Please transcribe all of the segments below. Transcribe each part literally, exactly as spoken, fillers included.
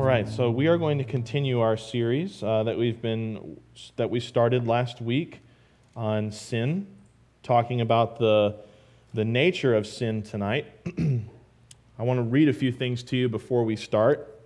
right, so we are going to continue our series uh, that we've been that we started last week on sin, talking about the the nature of sin tonight. I want to read a few things to you before we start.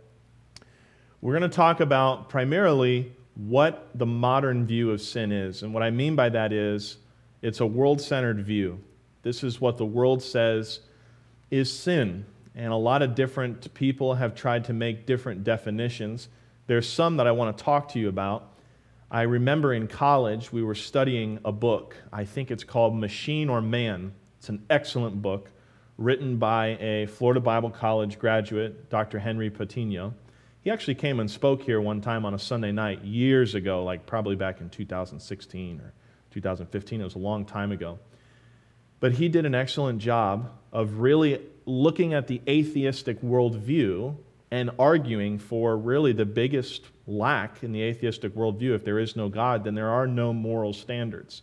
We're going to talk about primarily what the modern view of sin is, and what I mean by that is it's a world-centered view. This is what the world says is sin. And a lot of different people have tried to make different definitions. There's some that I want to talk to you about. I remember in college we were studying a book. I think it's called Machine or Man. It's an excellent book written by a Florida Bible College graduate, Doctor Henry Patino. He actually came and spoke here one time on a Sunday night years ago, like probably back in two thousand sixteen or two thousand fifteen. It was a long time ago. But he did an excellent job of really looking at the atheistic worldview and arguing for really the biggest lack in the atheistic worldview. If there is no God, then there are no moral standards.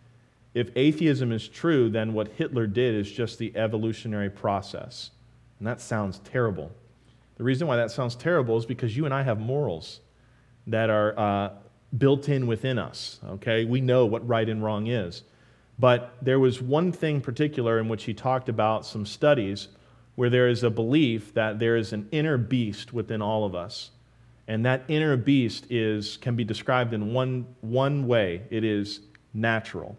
If atheism is true, then what Hitler did is just the evolutionary process. And that sounds terrible. The reason why that sounds terrible is because you and I have morals that are uh, built in within us. Okay, we know what right and wrong is. But there was one thing particular in which he talked about some studies where there is a belief that there is an inner beast within all of us. And that inner beast is can be described in one, one way. It is natural.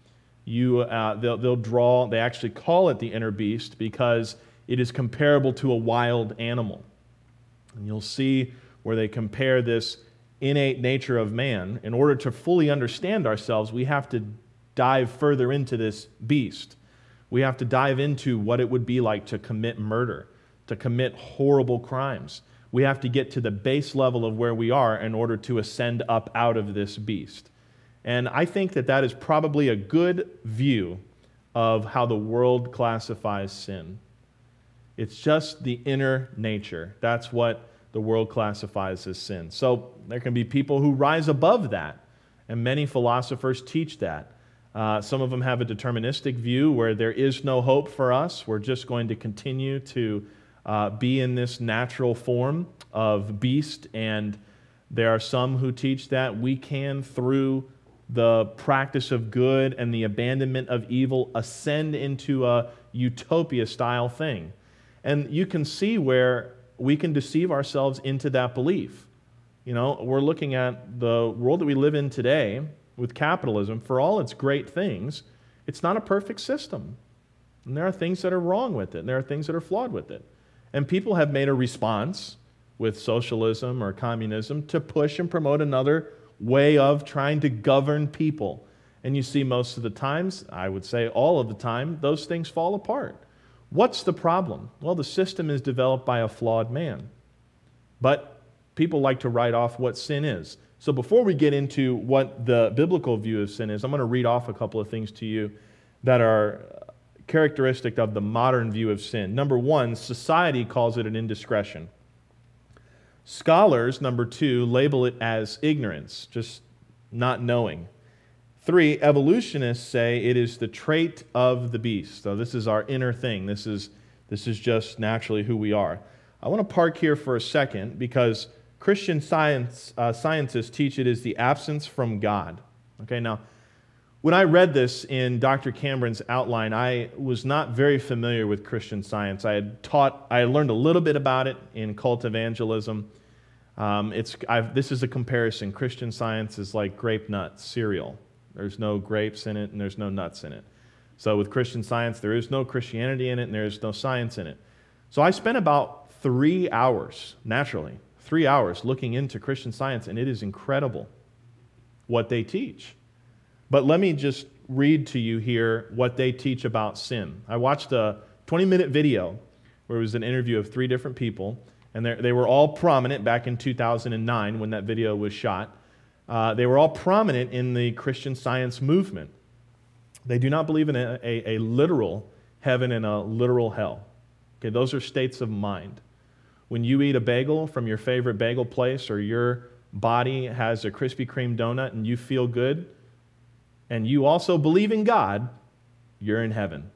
You, uh, they'll, they'll draw, they actually call it the inner beast because it is comparable to a wild animal. And you'll see where they compare this innate nature of man. In order to fully understand ourselves, we have to dive further into this beast. We have to dive into what it would be like to commit murder, to commit horrible crimes. We have to get to the base level of where we are in order to ascend up out of this beast. And I think that that is probably a good view of how the world classifies sin. It's just the inner nature. That's what the world classifies as sin. So there can be people who rise above that, and many philosophers teach that. Uh, some of them have a deterministic view where there is no hope for us. We're just going to continue to uh, be in this natural form of beast. And there are some who teach that we can, through the practice of good and the abandonment of evil, ascend into a utopia-style thing. And you can see where we can deceive ourselves into that belief. You know, we're looking at the world that we live in today with capitalism. For all its great things, it's not a perfect system. And there are things that are wrong with it, and there are things that are flawed with it. And people have made a response with socialism or communism to push and promote another way of trying to govern people. And you see most of the times, I would say all of the time, those things fall apart. What's the problem? Well, the system is developed by a flawed man. But people like to write off what sin is. So before we get into what the biblical view of sin is, I'm going to read off a couple of things to you that are characteristic of the modern view of sin. Number one, society calls it an indiscretion. Scholars, number two, label it as ignorance, just not knowing. Three, evolutionists say it is the trait of the beast. So this is our inner thing. This is, this is just naturally who we are. I want to park here for a second because Christian science uh, scientists teach it is the absence from God. Okay, now, when I read this in Doctor Cameron's outline, I was not very familiar with Christian Science. I had taught, I had learned a little bit about it in cult evangelism. Um, it's I've, this is a comparison. Christian Science is like grape nut cereal. There's no grapes in it, and there's no nuts in it. So with Christian Science, there is no Christianity in it, and there is no science in it. So I spent about three hours, naturally, three hours looking into Christian Science, and it is incredible what they teach. But let me just read to you here what they teach about sin. I watched a twenty-minute video where it was an interview of three different people, and they were all prominent back in two thousand nine when that video was shot. Uh, they were all prominent in the Christian Science movement. They do not believe in a, a, a literal heaven and a literal hell. Okay, those are states of mind. When you eat a bagel from your favorite bagel place, or your body has a Krispy Kreme donut and you feel good, and you also believe in God, you're in heaven.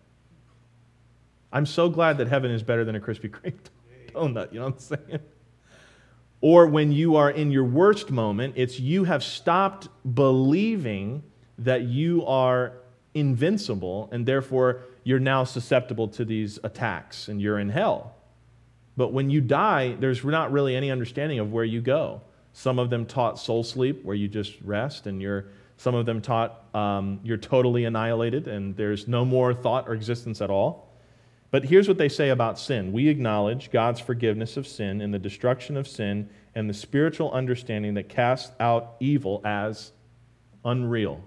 I'm so glad that heaven is better than a Krispy Kreme donut, you know what I'm saying? Or when you are in your worst moment, it's you have stopped believing that you are invincible, and therefore you're now susceptible to these attacks and you're in hell. But when you die, there's not really any understanding of where you go. Some of them taught soul sleep, where you just rest, and you're. Some of them taught um, you're totally annihilated, and there's no more thought or existence at all. But here's what they say about sin. We acknowledge God's forgiveness of sin and the destruction of sin and the spiritual understanding that casts out evil as unreal.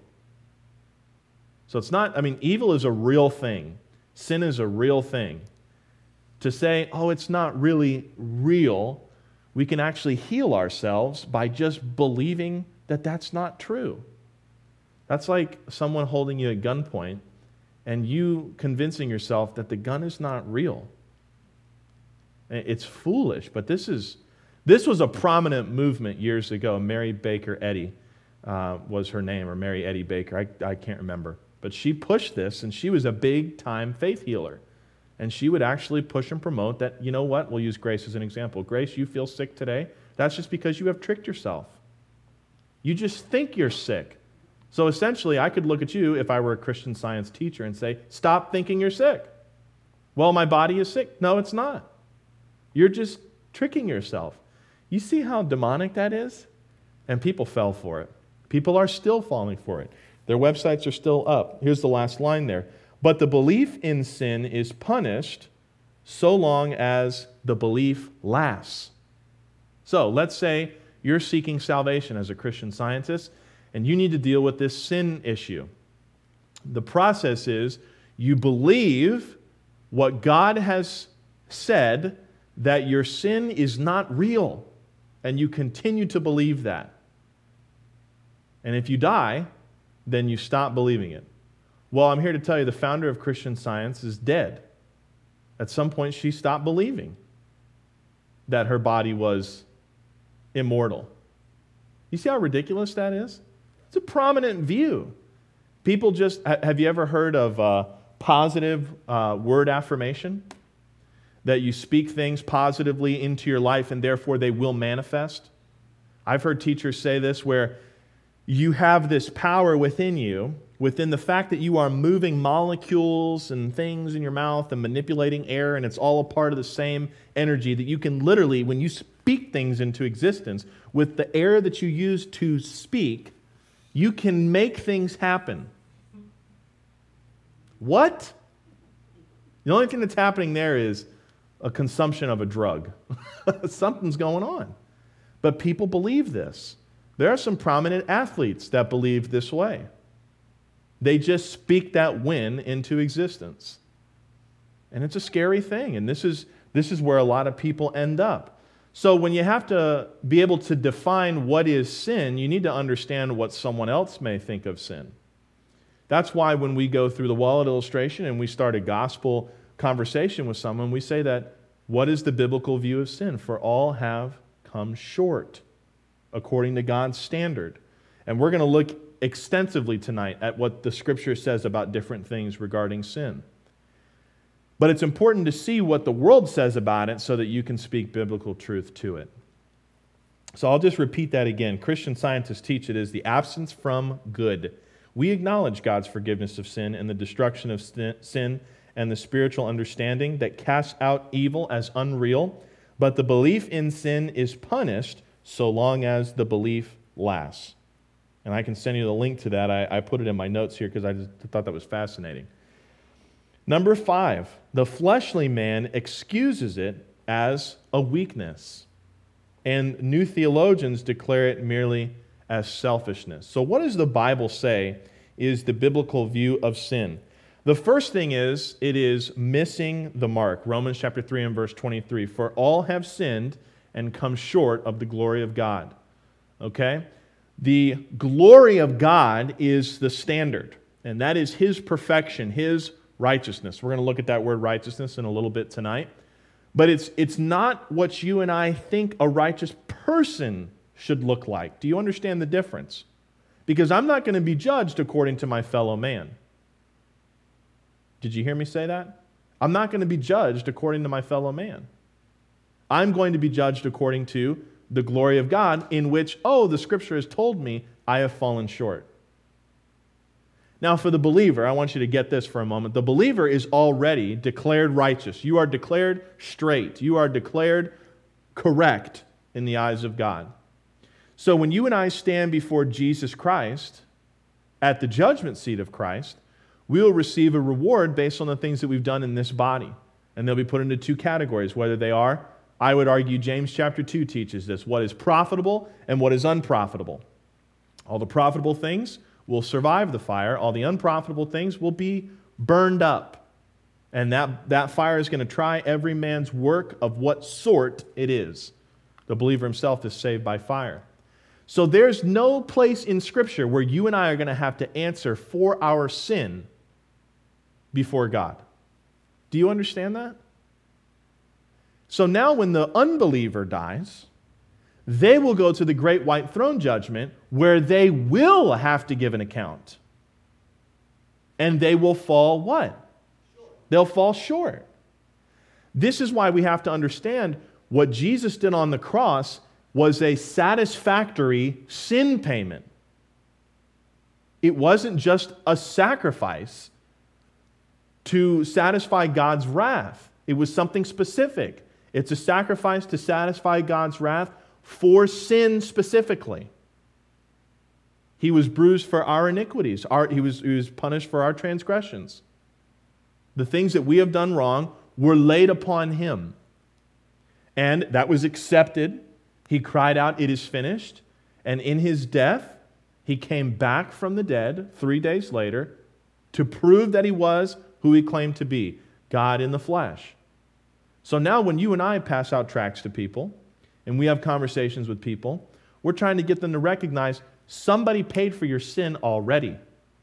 So it's not, I mean, evil is a real thing. Sin is a real thing. To say, oh, it's not really real, we can actually heal ourselves by just believing that that's not true. That's like someone holding you at gunpoint and you convincing yourself that the gun is not real. It's foolish, but this is this was a prominent movement years ago. Mary Baker Eddy uh, was her name, or Mary Eddy Baker. I, I can't remember. But she pushed this, and she was a big-time faith healer. And she would actually push and promote that, you know what? We'll use Grace as an example. Grace, you feel sick today? That's just because you have tricked yourself. You just think you're sick. So essentially, I could look at you if I were a Christian Science teacher and say, stop thinking you're sick. Well, my body is sick. No, it's not. You're just tricking yourself. You see how demonic that is? And people fell for it. People are still falling for it. Their websites are still up. Here's the last line there. But the belief in sin is punished so long as the belief lasts. So let's say you're seeking salvation as a Christian Scientist, and you need to deal with this sin issue. The process is you believe what God has said, that your sin is not real, and you continue to believe that. And if you die, then you stop believing it. Well, I'm here to tell you the founder of Christian Science is dead. At some point, she stopped believing that her body was immortal. You see how ridiculous that is? It's a prominent view. People just, have you ever heard of uh, positive uh, word affirmation? That you speak things positively into your life and therefore they will manifest? I've heard teachers say this where you have this power within you, within the fact that you are moving molecules and things in your mouth and manipulating air, and it's all a part of the same energy, that you can literally, when you speak things into existence, with the air that you use to speak, you can make things happen. What? The only thing that's happening there is a consumption of a drug. Something's going on. But people believe this. There are some prominent athletes that believe this way. They just speak that win into existence. And it's a scary thing. And this is, this is where a lot of people end up. So when you have to be able to define what is sin, you need to understand what someone else may think of sin. That's why when we go through the wallet illustration and we start a gospel conversation with someone, we say that, what is the biblical view of sin? For all have come short, according to God's standard. And we're going to look extensively tonight at what the Scripture says about different things regarding sin. But it's important to see what the world says about it so that you can speak biblical truth to it. So I'll just repeat that again. Christian Scientists teach it as the absence from good. We acknowledge God's forgiveness of sin and the destruction of sin and the spiritual understanding that casts out evil as unreal, but the belief in sin is punished so long as the belief lasts. And I can send you the link to that. I, I put it in my notes here because I just thought that was fascinating. Number five, the fleshly man excuses it as a weakness, and new theologians declare it merely as selfishness. So what does the Bible say is the biblical view of sin? The first thing is, it is missing the mark. Romans chapter three and verse twenty-three, for all have sinned and come short of the glory of God. Okay? The glory of God is the standard, and that is His perfection, His righteousness. We're going to look at that word righteousness in a little bit tonight. But it's, it's not what you and I think a righteous person should look like. Do you understand the difference? Because I'm not going to be judged according to my fellow man. Did you hear me say that? I'm not going to be judged according to my fellow man. I'm going to be judged according to the glory of God, in which, oh, the Scripture has told me I have fallen short. Now, for the believer, I want you to get this for a moment. The believer is already declared righteous. You are declared straight. You are declared correct in the eyes of God. So when you and I stand before Jesus Christ at the judgment seat of Christ, we will receive a reward based on the things that we've done in this body. And they'll be put into two categories, whether they are, I would argue James chapter two teaches this, what is profitable and what is unprofitable. All the profitable things will survive the fire. All the unprofitable things will be burned up. And that, that fire is going to try every man's work of what sort it is. The believer himself is saved by fire. So there's no place in Scripture where you and I are going to have to answer for our sin before God. Do you understand that? So now when the unbeliever dies, they will go to the great white throne judgment where they will have to give an account. And they will fall what? They'll fall short. This is why we have to understand what Jesus did on the cross was a satisfactory sin payment. It wasn't just a sacrifice to satisfy God's wrath. It was something specific. It's a sacrifice to satisfy God's wrath for sin specifically. He was bruised for our iniquities. Our, he, was, he was punished for our transgressions. The things that we have done wrong were laid upon Him. And that was accepted. He cried out, "It is finished." And in His death, He came back from the dead three days later to prove that He was who He claimed to be, God in the flesh. So now when you and I pass out tracts to people, and we have conversations with people, we're trying to get them to recognize somebody paid for your sin already.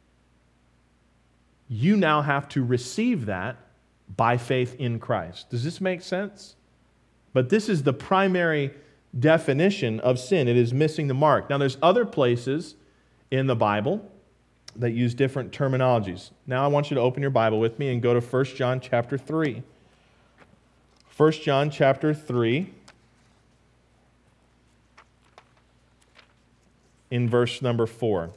You now have to receive that by faith in Christ. Does this make sense? But this is the primary definition of sin. It is missing the mark. Now, there's other places in the Bible that use different terminologies. Now, I want you to open your Bible with me and go to First John chapter three. First John chapter three. In verse number four.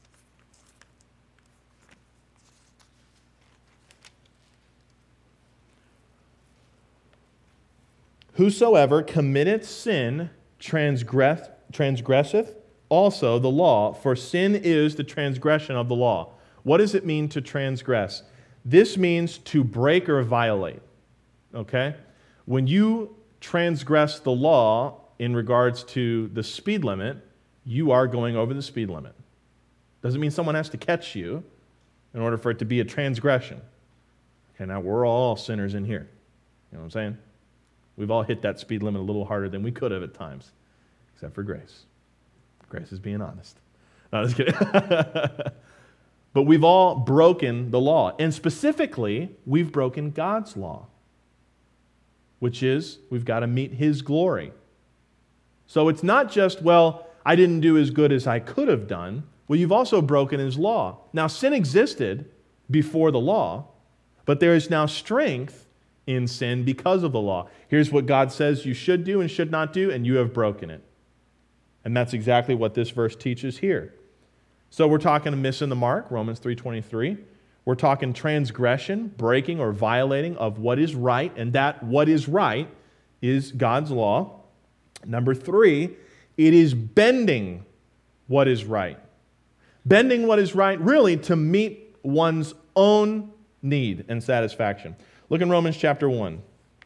Whosoever committeth sin transgress, transgresseth also the law, for sin is the transgression of the law. What does it mean to transgress? This means to break or violate. Okay? When you transgress the law in regards to the speed limit, you are going over the speed limit. Doesn't mean someone has to catch you in order for it to be a transgression. Okay, now we're all sinners in here. You know what I'm saying? We've all hit that speed limit a little harder than we could have at times, except for Grace. Grace is being honest. No, just kidding. But we've all broken the law. And specifically, we've broken God's law, which is we've got to meet His glory. So it's not just, well, I didn't do as good as I could have done. Well, you've also broken His law. Now, sin existed before the law, but there is now strength in sin because of the law. Here's what God says you should do and should not do, and you have broken it. And that's exactly what this verse teaches here. So we're talking missing the mark, Romans three twenty-three. We're talking transgression, breaking or violating of what is right, and that what is right is God's law. Number three, it is bending what is right. Bending what is right, really, to meet one's own need and satisfaction. Look in Romans chapter one.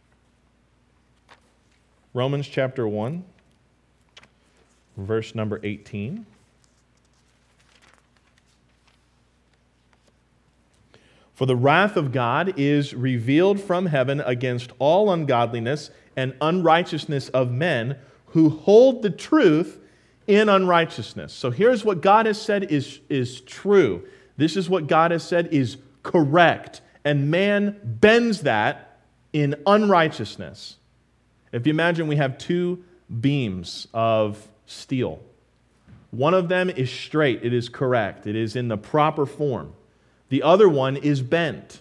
Romans chapter one, verse number eighteen. For the wrath of God is revealed from heaven against all ungodliness and unrighteousness of men who hold the truth in unrighteousness. So here's what God has said is, is true. This is what God has said is correct. And man bends that in unrighteousness. If you imagine we have two beams of steel. One of them is straight. It is correct. It is in the proper form. The other one is bent.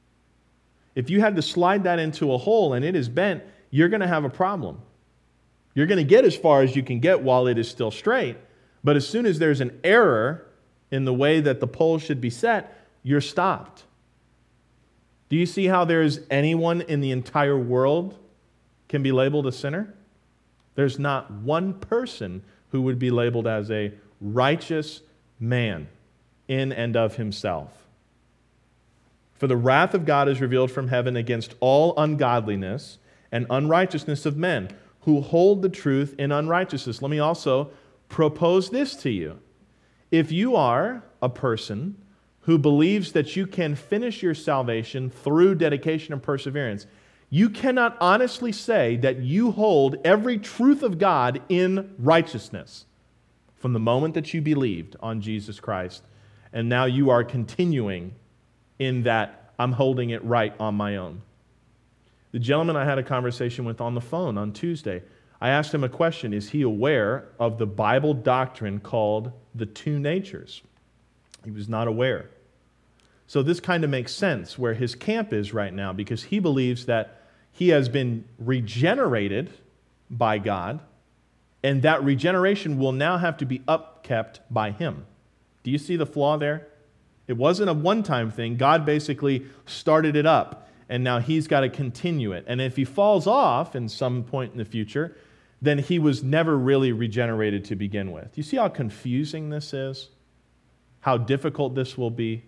If you had to slide that into a hole and it is bent, you're going to have a problem. You're going to get as far as you can get while it is still straight. But as soon as there's an error in the way that the pole should be set, you're stopped. Do you see how there's anyone in the entire world can be labeled a sinner? There's not one person who would be labeled as a righteous man in and of himself. For the wrath of God is revealed from heaven against all ungodliness and unrighteousness of men who hold the truth in unrighteousness. Let me also propose this to you. If you are a person who believes that you can finish your salvation through dedication and perseverance, you cannot honestly say that you hold every truth of God in righteousness from the moment that you believed on Jesus Christ, and now you are continuing in that I'm holding it right on my own. The gentleman I had a conversation with on the phone on Tuesday, I asked him a question. Is he aware of the Bible doctrine called the two natures? He was not aware. So this kind of makes sense where his camp is right now, because he believes that he has been regenerated by God, and that regeneration will now have to be upkept by him. Do you see the flaw there? It wasn't a one-time thing. God basically started it up, and now he's got to continue it. And if he falls off in some point in the future, then he was never really regenerated to begin with. You see how confusing this is? How difficult this will be?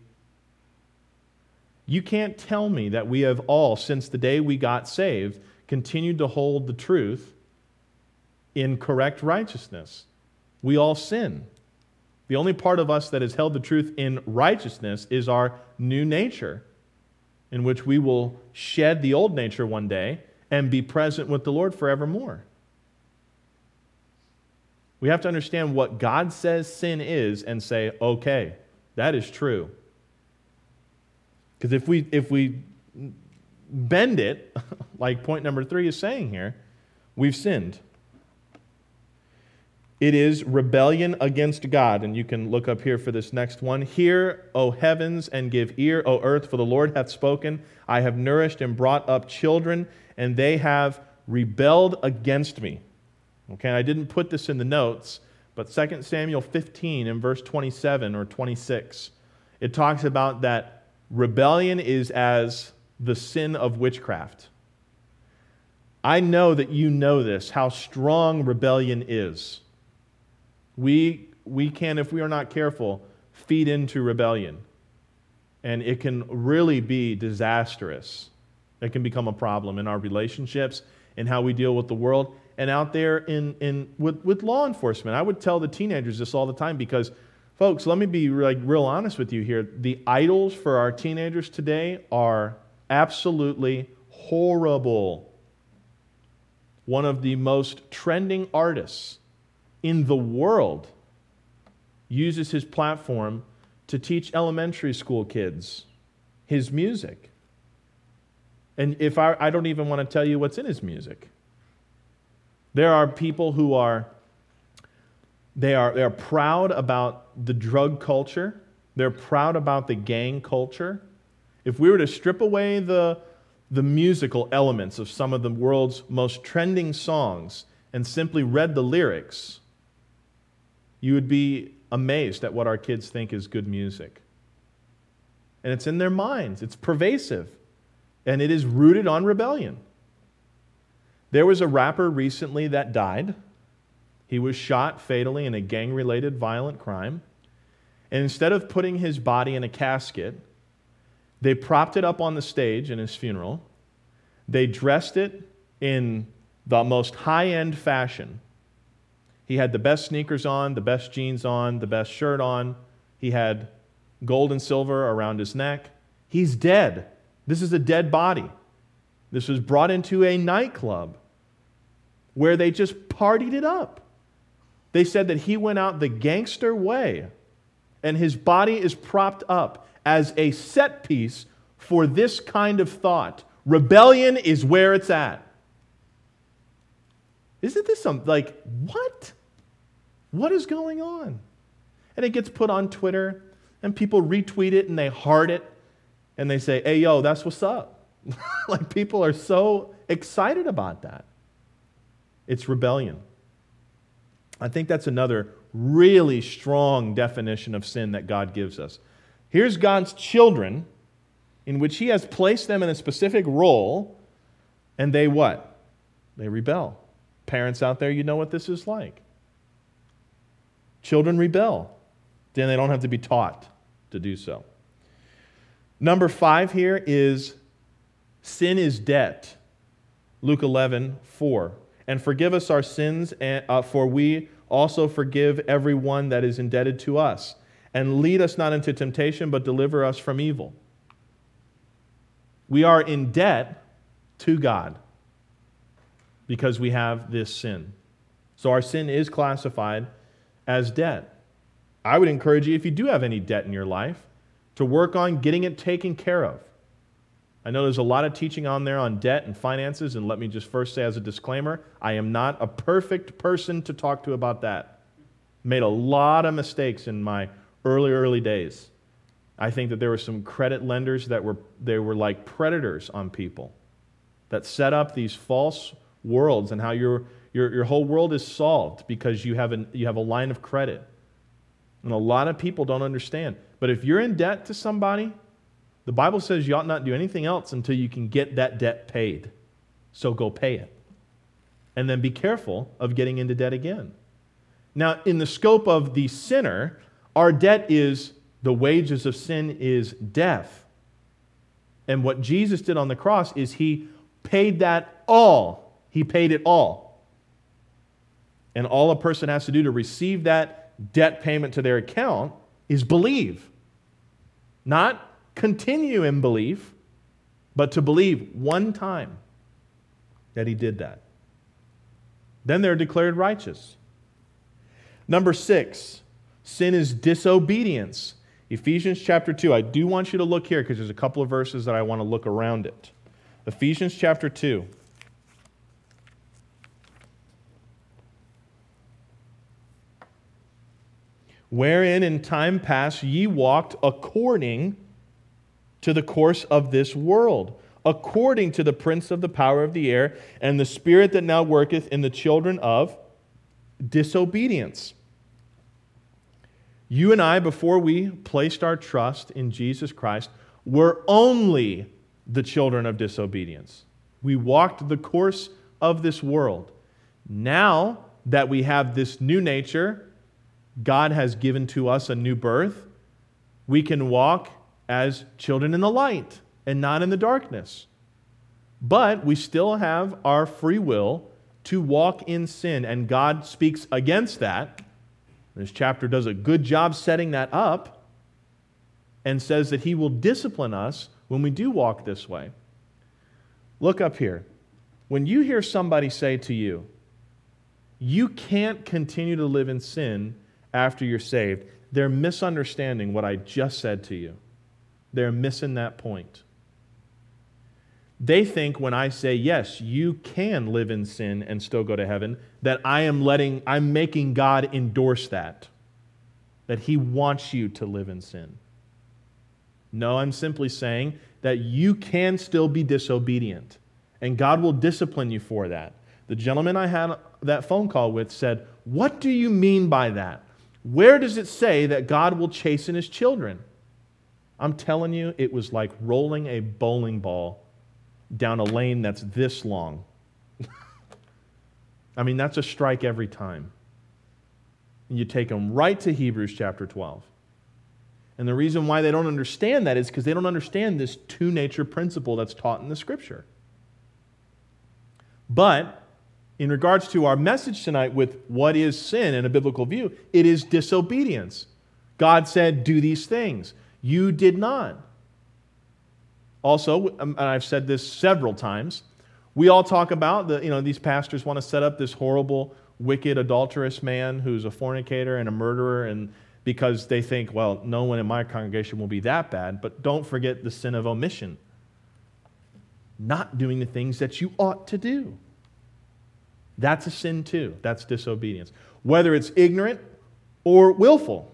You can't tell me that we have all, since the day we got saved, continued to hold the truth in correct righteousness. We all sin. The only part of us that has held the truth in righteousness is our new nature, in which we will shed the old nature one day and be present with the Lord forevermore. We have to understand what God says sin is and say, okay, that is true. Because if we if we bend it, like point number three is saying here, we've sinned. It is rebellion against God. And you can look up here for this next one. Hear, O heavens, and give ear, O earth, for the Lord hath spoken. I have nourished and brought up children, and they have rebelled against me. Okay, I didn't put this in the notes, but Second Samuel fifteen in verse twenty-seven or twenty-six, it talks about that rebellion is as the sin of witchcraft. I know that you know this, how strong rebellion is. We, we can, if we are not careful, feed into rebellion. And it can really be disastrous. It can become a problem in our relationships, in how we deal with the world, and out there in, in with, with law enforcement. I would tell the teenagers this all the time because, folks, let me be like real honest with you here. The idols for our teenagers today are absolutely horrible. One of the most trending artists in the world uses his platform to teach elementary school kids his music. And if I, I don't even want to tell you what's in his music. There are people who are They are, they are proud about the drug culture. They're proud about the gang culture. If we were to strip away the, the musical elements of some of the world's most trending songs and simply read the lyrics, you would be amazed at what our kids think is good music. And it's in their minds. It's pervasive. And it is rooted on rebellion. There was a rapper recently that died. He was shot fatally in a gang-related violent crime. And instead of putting his body in a casket, they propped it up on the stage in his funeral. They dressed it in the most high-end fashion. He had the best sneakers on, the best jeans on, the best shirt on. He had gold and silver around his neck. He's dead. This is a dead body. This was brought into a nightclub where they just partied it up. They said that he went out the gangster way, and his body is propped up as a set piece for this kind of thought. Rebellion is where it's at. Isn't this some, like, what? What is going on? And it gets put on Twitter, and people retweet it, and they heart it, and they say, hey, yo, that's what's up. Like, people are so excited about that. It's rebellion. I think that's another really strong definition of sin that God gives us. Here's God's children, in which He has placed them in a specific role, and they what? They rebel. Parents out there, you know what this is like. Children rebel. Then they don't have to be taught to do so. Number five here is sin is debt. Luke eleven four. And forgive us our sins, uh, for we also forgive everyone that is indebted to us. And lead us not into temptation, but deliver us from evil. We are in debt to God because we have this sin. So our sin is classified as debt. I would encourage you, if you do have any debt in your life, to work on getting it taken care of. I know there's a lot of teaching on there on debt and finances, and let me just first say as a disclaimer, I am not a perfect person to talk to about that. Made a lot of mistakes in my early, early days. I think that there were some credit lenders that were, they were like predators on people that set up these false worlds and how your, your, your whole world is solved because you have, an, you have a line of credit. And a lot of people don't understand. But if you're in debt to somebody, the Bible says you ought not do anything else until you can get that debt paid. So go pay it. And then be careful of getting into debt again. Now, in the scope of the sinner, our debt is, the wages of sin is death. And what Jesus did on the cross is He paid that all. He paid it all. And all a person has to do to receive that debt payment to their account is believe. Not continue in belief, but to believe one time that He did that. Then they're declared righteous. Number six, sin is disobedience. Ephesians chapter two. I do want you to look here because there's a couple of verses that I want to look around it. Ephesians chapter two. Wherein in time past ye walked according to the course of this world, according to the prince of the power of the air, and the spirit that now worketh in the children of disobedience. You and I, before we placed our trust in Jesus Christ, were only the children of disobedience. We walked the course of this world. Now that we have this new nature, God has given to us a new birth, we can walk as children in the light and not in the darkness. But we still have our free will to walk in sin, and God speaks against that. This chapter does a good job setting that up and says that He will discipline us when we do walk this way. Look up here. When you hear somebody say to you, you can't continue to live in sin after you're saved, they're misunderstanding what I just said to you. They're missing that point. They think when I say, yes, you can live in sin and still go to heaven, that I am letting, I'm making God endorse that. That He wants you to live in sin. No, I'm simply saying that you can still be disobedient. And God will discipline you for that. The gentleman I had that phone call with said, what do you mean by that? Where does it say that God will chasten His children? I'm telling you, it was like rolling a bowling ball down a lane that's this long. I mean, that's a strike every time. And you take them right to Hebrews chapter twelve. And the reason why they don't understand that is because they don't understand this two-nature principle that's taught in the Scripture. But in regards to our message tonight with what is sin in a biblical view, it is disobedience. God said, do these things. You did not. Also, and I've said this several times, we all talk about, the, you know, these pastors want to set up this horrible, wicked, adulterous man who's a fornicator and a murderer, and because they think, well, no one in my congregation will be that bad. But don't forget the sin of omission. Not doing the things that you ought to do. That's a sin too. That's disobedience. Whether it's ignorant or willful.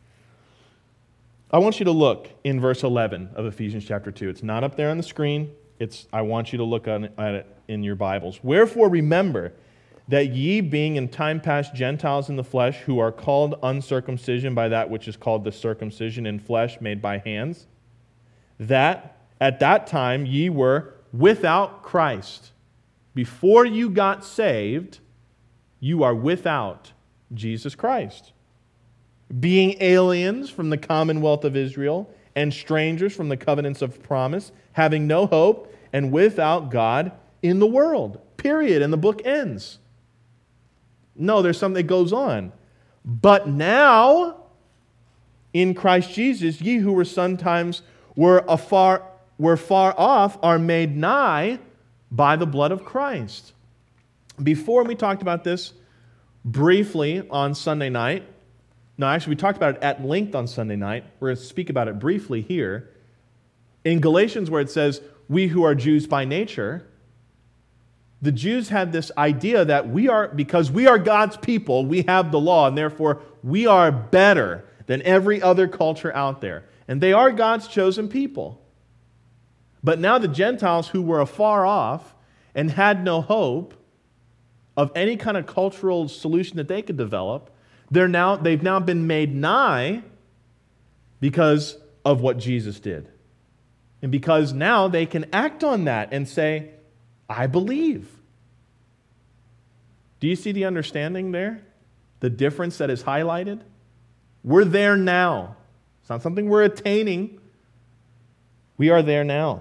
I want you to look in verse eleven of Ephesians chapter two. It's not up there on the screen. It's, I want you to look on, at it in your Bibles. Wherefore remember that ye being in time past Gentiles in the flesh, who are called uncircumcision by that which is called the circumcision in flesh made by hands, that at that time ye were without Christ. Before you got saved, you are without Jesus Christ. Being aliens from the commonwealth of Israel and strangers from the covenants of promise, having no hope and without God in the world. Period. And the book ends. No, there's something that goes on. But now, in Christ Jesus, ye who were sometimes were afar, were far off, are made nigh by the blood of Christ. Before we talked about this briefly on Sunday night. No, actually, we talked about it at length on Sunday night. We're going to speak about it briefly here. In Galatians, where it says, we who are Jews by nature, the Jews had this idea that we are, because we are God's people, we have the law, and therefore we are better than every other culture out there. And they are God's chosen people. But now the Gentiles who were afar off and had no hope of any kind of cultural solution that they could develop, they're now, they've now been made nigh because of what Jesus did. And because now they can act on that and say, I believe. Do you see the understanding there? The difference that is highlighted? We're there now. It's not something we're attaining. We are there now.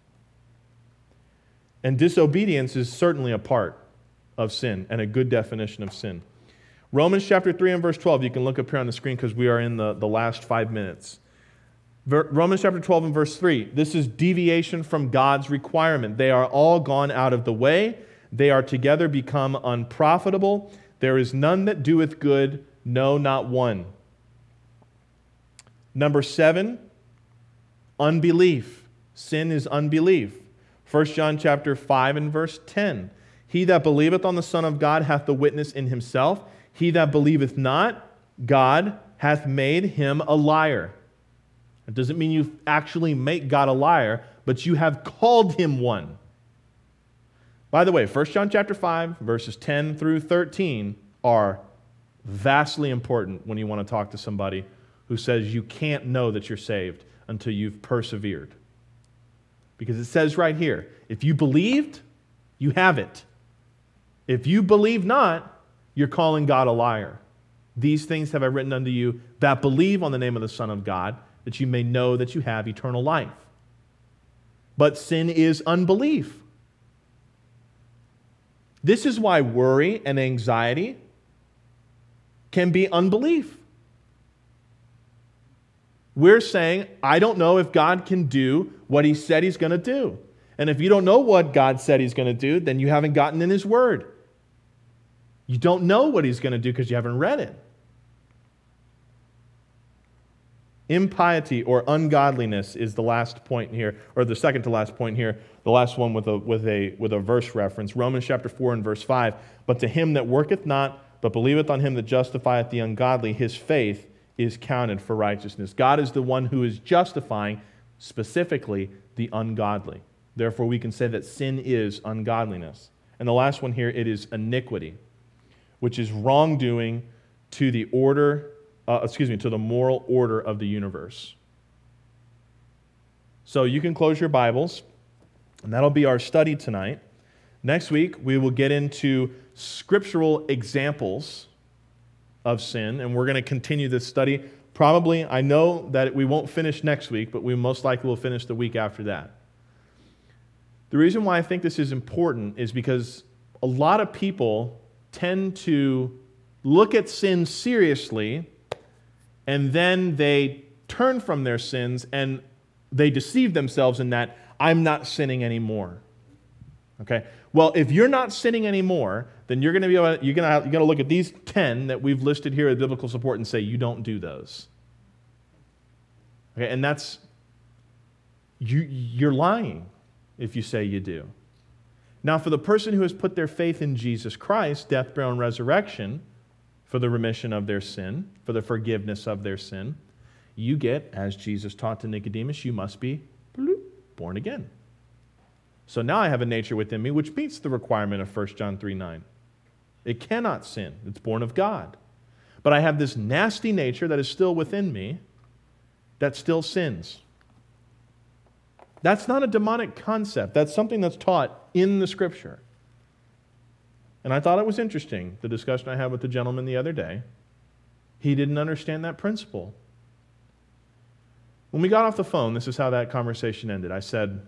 And disobedience is certainly a part of sin and a good definition of sin. Romans chapter three and verse twelve, you can look up here on the screen because we are in the, the last five minutes. Romans chapter twelve and verse three, this is deviation from God's requirement. They are all gone out of the way. They are together become unprofitable. There is none that doeth good, no, not one. Number seven, unbelief. Sin is unbelief. First John chapter five and verse ten. He that believeth on the Son of God hath the witness in himself. He that believeth not, God hath made him a liar. It doesn't mean you actually make God a liar, but you have called him one. By the way, First John chapter five, verses ten through thirteen are vastly important when you want to talk to somebody who says you can't know that you're saved until you've persevered. Because it says right here, if you believed, you have it. If you believe not, you're calling God a liar. These things have I written unto you that believe on the name of the Son of God, that you may know that you have eternal life. But sin is unbelief. This is why worry and anxiety can be unbelief. We're saying, I don't know if God can do what he said he's going to do. And if you don't know what God said he's going to do, then you haven't gotten in his word. You don't know what he's going to do because you haven't read it. Impiety or ungodliness is the last point here, or the second to last point here, the last one with a with a with a verse reference. Romans chapter four and verse five. But to him that worketh not, but believeth on him that justifieth the ungodly, his faith is counted for righteousness. God is the one who is justifying specifically the ungodly. Therefore, we can say that sin is ungodliness. And the last one here, it is iniquity, which is wrongdoing to the order, uh, excuse me, to the moral order of the universe. So you can close your Bibles, and that'll be our study tonight. Next week, we will get into scriptural examples of sin, and we're going to continue this study. Probably, I know that we won't finish next week, but we most likely will finish the week after that. The reason why I think this is important is because a lot of people tend to look at sin seriously, and then they turn from their sins and they deceive themselves in that, I'm not sinning anymore. Okay? Well, if you're not sinning anymore, then you're going to be able to, you're going to, you're going to look at these ten that we've listed here as biblical support and say, you don't do those. Okay? And that's, you, you're lying if you say you do. Now, for the person who has put their faith in Jesus Christ, death, burial, and resurrection, for the remission of their sin, for the forgiveness of their sin, you get, as Jesus taught to Nicodemus, you must be born again. So now I have a nature within me which meets the requirement of First John three nine. It cannot sin. It's born of God. But I have this nasty nature that is still within me that still sins. That's not a demonic concept. That's something that's taught in the Scripture. And I thought it was interesting, the discussion I had with the gentleman the other day. He didn't understand that principle. When we got off the phone, this is how that conversation ended. I said,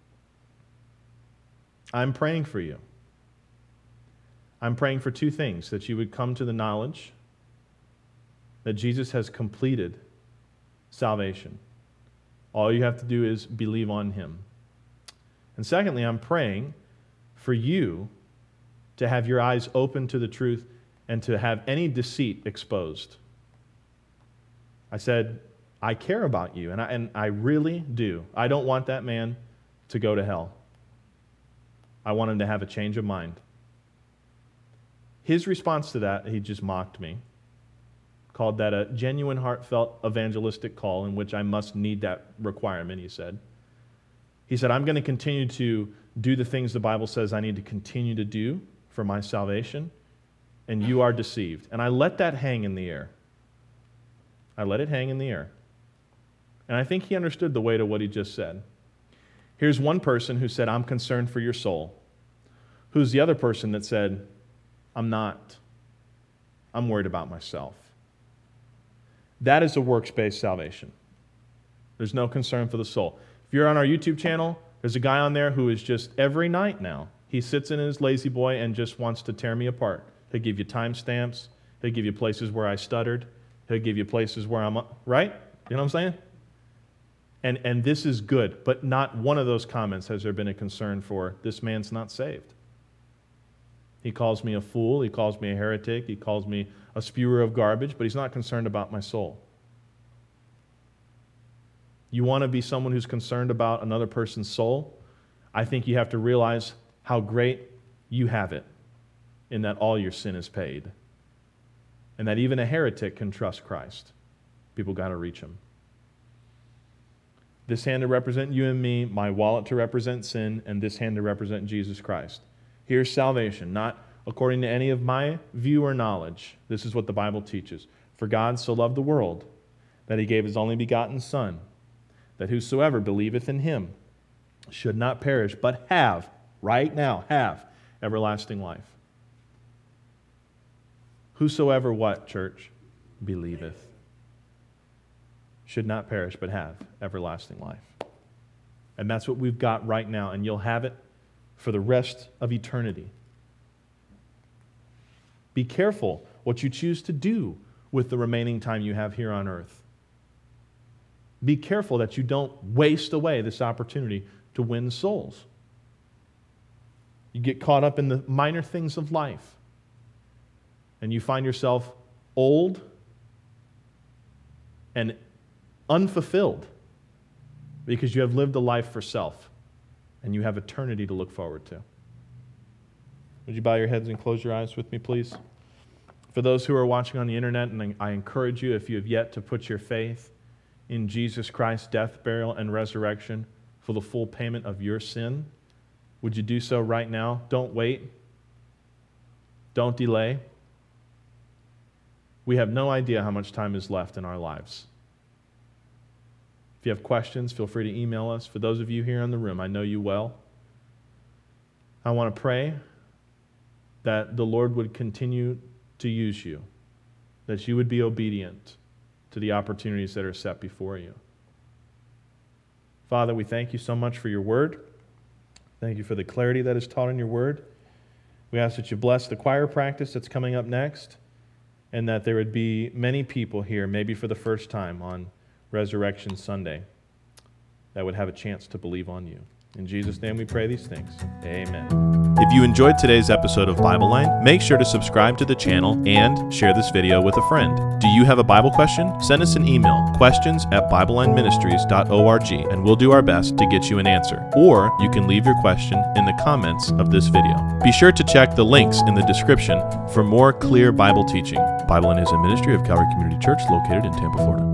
I'm praying for you. I'm praying for two things, that you would come to the knowledge that Jesus has completed salvation. All you have to do is believe on him. And secondly, I'm praying for you to have your eyes open to the truth and to have any deceit exposed. I said, I care about you, and I, and I really do. I don't want that man to go to hell. I want him to have a change of mind. His response to that, he just mocked me, called that a genuine, heartfelt, evangelistic call in which I must need that requirement, he said. He said, I'm going to continue to do the things the Bible says I need to continue to do for my salvation, and you are deceived. And I let that hang in the air. I let it hang in the air. And I think he understood the weight of what he just said. Here's one person who said, I'm concerned for your soul. Who's the other person that said, I'm not. I'm worried about myself. That is a works-based salvation. There's no concern for the soul. If you're on our YouTube channel, there's a guy on there who is just every night now, he sits in his lazy boy and just wants to tear me apart. He'll give you timestamps. He'll give you places where I stuttered. He'll give you places where I'm, right? You know what I'm saying? And, and this is good, but not one of those comments has there been a concern for, this man's not saved. He calls me a fool. He calls me a heretic. He calls me a spewer of garbage, but he's not concerned about my soul. You want to be someone who's concerned about another person's soul? I think you have to realize how great you have it in that all your sin is paid and that even a heretic can trust Christ. People got to reach him. This hand to represent you and me, my wallet to represent sin, and this hand to represent Jesus Christ. Here's salvation, not according to any of my view or knowledge. This is what the Bible teaches. For God so loved the world that he gave his only begotten Son, that whosoever believeth in him should not perish, but have, right now, have everlasting life. Whosoever what, church? Believeth. Should not perish, but have everlasting life. And that's what we've got right now, and you'll have it for the rest of eternity. Be careful what you choose to do with the remaining time you have here on earth. Be careful that you don't waste away this opportunity to win souls. You get caught up in the minor things of life, and you find yourself old and unfulfilled because you have lived a life for self and you have eternity to look forward to. Would you bow your heads and close your eyes with me, please? For those who are watching on the internet, and I encourage you, if you have yet to put your faith in Jesus Christ's death, burial, and resurrection for the full payment of your sin, would you do so right now? Don't wait. Don't delay. We have no idea how much time is left in our lives. If you have questions, feel free to email us. For those of you here in the room, I know you well. I want to pray that the Lord would continue to use you, that you would be obedient to the opportunities that are set before you. Father, we thank you so much for your word. Thank you for the clarity that is taught in your word. We ask that you bless the choir practice that's coming up next, and that there would be many people here, maybe for the first time on Resurrection Sunday, that would have a chance to believe on you. In Jesus' name we pray these things. Amen. If you enjoyed today's episode of Bible Line, make sure to subscribe to the channel and share this video with a friend. Do you have a Bible question? Send us an email, questions at bible line ministries dot org, and we'll do our best to get you an answer. Or you can leave your question in the comments of this video. Be sure to check the links in the description for more clear Bible teaching. Bible Line is a ministry of Calvary Community Church located in Tampa, Florida.